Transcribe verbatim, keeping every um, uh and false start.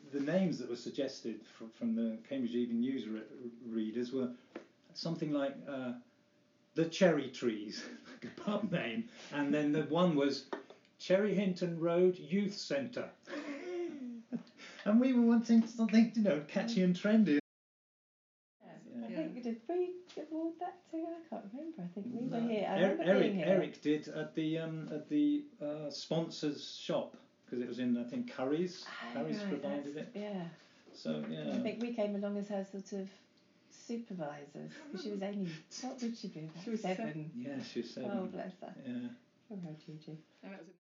the names that were suggested from, from the Cambridge Evening News re- readers were something like uh, the Cherry Trees, like a pub name, and then the one was Cherry Hinton Road Youth Centre. And we were wanting something, you know, catchy and trendy. Yeah. I think we did we award that too? I can't remember. I think we No. were here. I Er- remember Eric being here. Eric did at the um, at the uh, sponsors shop, because it was in, I think, Curry's. Oh, Curry's right, provided it. that's- Yeah. So yeah. I think we came along as her sort of supervisors, because she was only, what would she be, about She was seven? seven. Yeah, she was seven. Oh, bless her. Yeah. Poor old Gigi. And that was